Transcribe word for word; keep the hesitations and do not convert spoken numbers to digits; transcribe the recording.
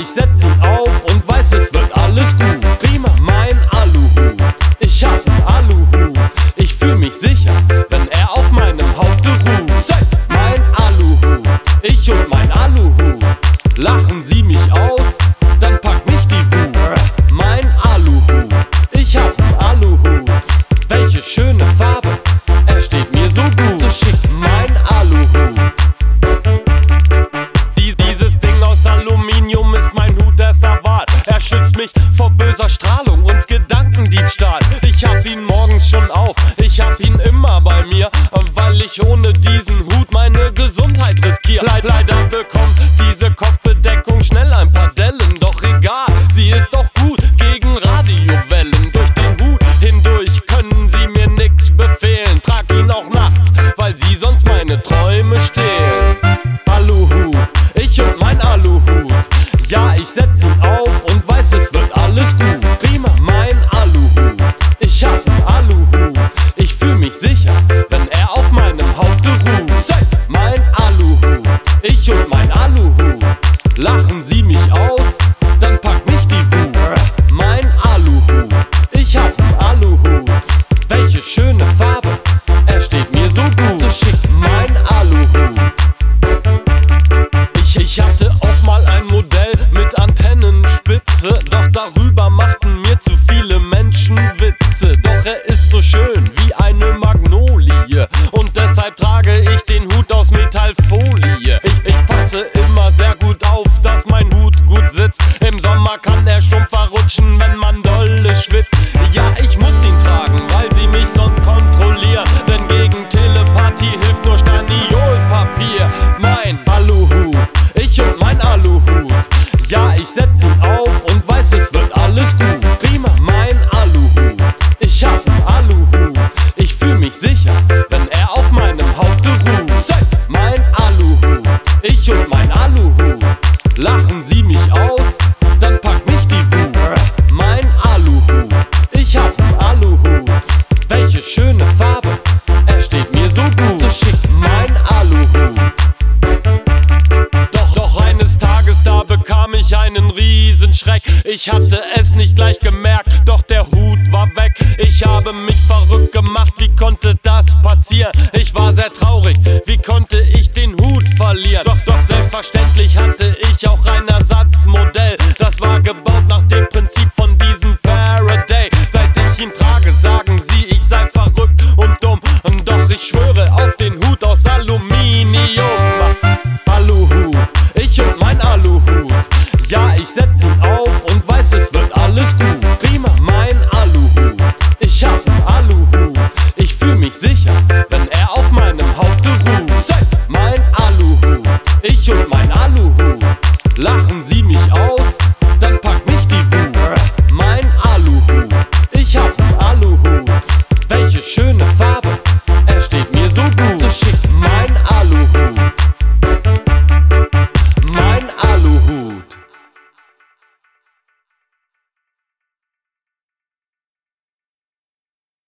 ich setz ihn auf und weiß, es wird alles gut. Prima, mein Aluhut, ich hab einen Aluhut. Ich fühl mich sicher, wenn er auf meinem Haupte ruht. Safe, mein Aluhut, ich und mein Aluhut. Lachen sie mich aus, dann packt mich die Wut. Mein Aluhut, ich hab einen Aluhut. Welche schöne Farbe, er steht mir so gut. So schick, mein Aluhut. Dies, dieses Ding aus Aluminium ist mein Hut erster Wahl. Er schützt mich vor böser Strahlung und Gedankendiebstahl. Ich hab ihn morgens schon auf, ich hab ihn immer bei mir, weil ich ohne diesen Hut meine Gesundheit riskiere. Le leider bekommt diese Kopfbedeckung schnell ein paar Dellen, doch egal, sie ist doch gut gegen Radiowellen. Durch den Hut hindurch können sie mir nix befehlen. Trag ihn auch nachts, weil sie sonst meine Träume stehlen. Aluhut, ich und mein Aluhut. Ja, ich setz ihn auf und weiß, es wird alles gut. Prima, mein Aluhut, ich hab einen Aluhut. Ich fühl mich sicher, wenn er auf meinem Haupte ruht. Safe, mein Aluhut, ich und mein Aluhut. Lachen sie mich aus, dann packt mich die Wut. Mein Aluhut, ich hab einen Aluhut. Welche schöne Farbe, er steht mir so gut. So schick, mein Aluhut. Ich, ich hatte auch mal ein Modell mit Antennenspitze, doch darüber machten mir zu viele Menschen Witze. Doch er ist so schön wie eine Magnolie und deshalb trage ich den Hut aus Metallfolie. Ich, ich passe immer sehr gut auf, dass mein Hut gut sitzt. Im Sommer kann er schon verrutschen, wenn man dolle schwitzt. Ja, ich muss ihn tragen, weil sie mich sonst kontrollieren, denn gegen Telepathie hilft nur Staniolpapier. Mein Aluhut, ich und mein Aluhut. Ja, ich setz ihn auf und weiß, es wird alles gut. Prima, mein Aluhut, ich hab einen Aluhut. Ich fühl mich sicher, wenn er auf meinem Haupte ruht. Safe, mein Aluhut, ich und mein Aluhut. Lachen sie mich aus, dann packt mich die Wut. Mein Aluhut, ich hab einen Aluhut. Welche schöne Farbe, er steht mir so gut. So schick, mein Aluhut. Doch, doch eines Tages, da bekam ich einen Riesenschreck. Ich hatte es nicht gleich gemerkt, doch der Hut war weg. Ich habe mich verrückt gemacht, wie konnte das passieren? Ich war sehr traurig, wie konnte ich den Hut verlieren? Doch, doch selbstverständlich hatte ich auch ein Ersatzmodell. Das war gebaut nach